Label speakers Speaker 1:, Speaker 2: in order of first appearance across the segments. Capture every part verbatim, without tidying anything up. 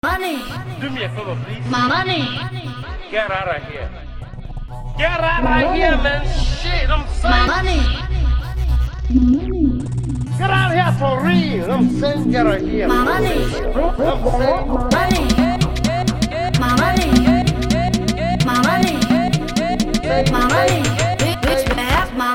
Speaker 1: Money.
Speaker 2: Do me a favor, please.
Speaker 1: My money.
Speaker 2: Get out of here. Get out of here, man. Shit, I'm
Speaker 1: My
Speaker 2: saying.
Speaker 1: money.
Speaker 2: Get out of here for real. I'm saying get out of here.
Speaker 1: My money.
Speaker 2: I'm saying.
Speaker 1: Money. My money. My money. My money. Rich, rich, have my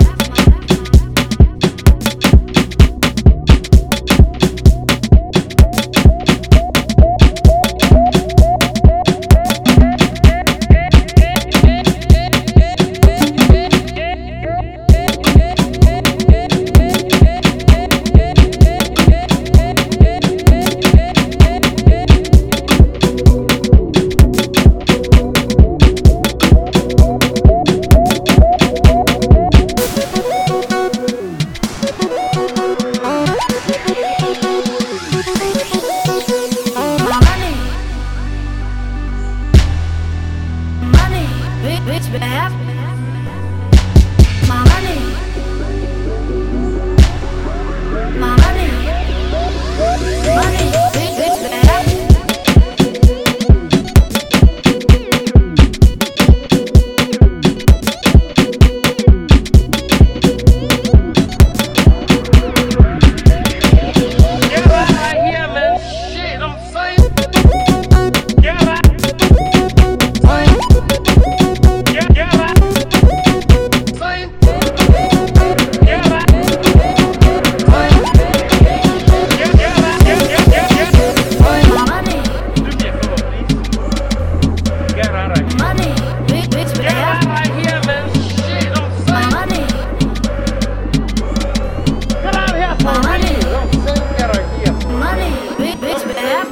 Speaker 1: rich, have my money. My money. Money. Rich, rich, have.
Speaker 2: Get out of here, man. Shit, I'm saying. Get out. Get, get out. Saying. Get out. Get, get out. Get, get, get, get.
Speaker 1: My money.
Speaker 2: Do me a favor, please. Get out of here.
Speaker 1: Money. Rich, rich,
Speaker 2: Get
Speaker 1: have
Speaker 2: out of here, man. Shit, I'm
Speaker 1: my
Speaker 2: saying.
Speaker 1: money.
Speaker 2: Get out of here for
Speaker 1: My money.
Speaker 2: real. I'm saying get out of here.
Speaker 1: Money. Rich, rich, have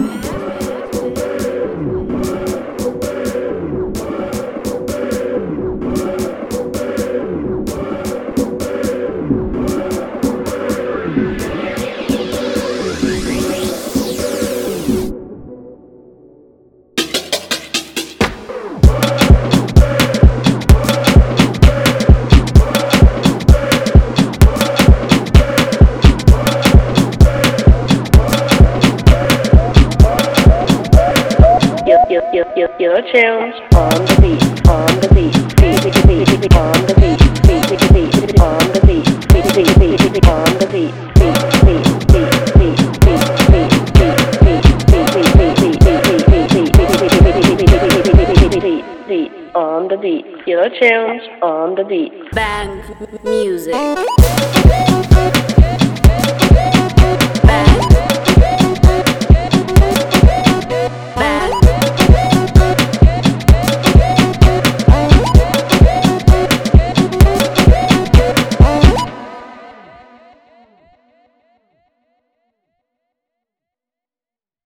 Speaker 3: Your, your, your, your, your tunes on the beat, on the beat, beat, beat, beat, beat, on the beat, beat, beat, beat, on the beat, beat, beat, beat, beat, on the beat, beat, beat, beat, beat, beat, beat, beat, beat, beat, beat, on the beat, your tunes on the beat.
Speaker 1: Bang music.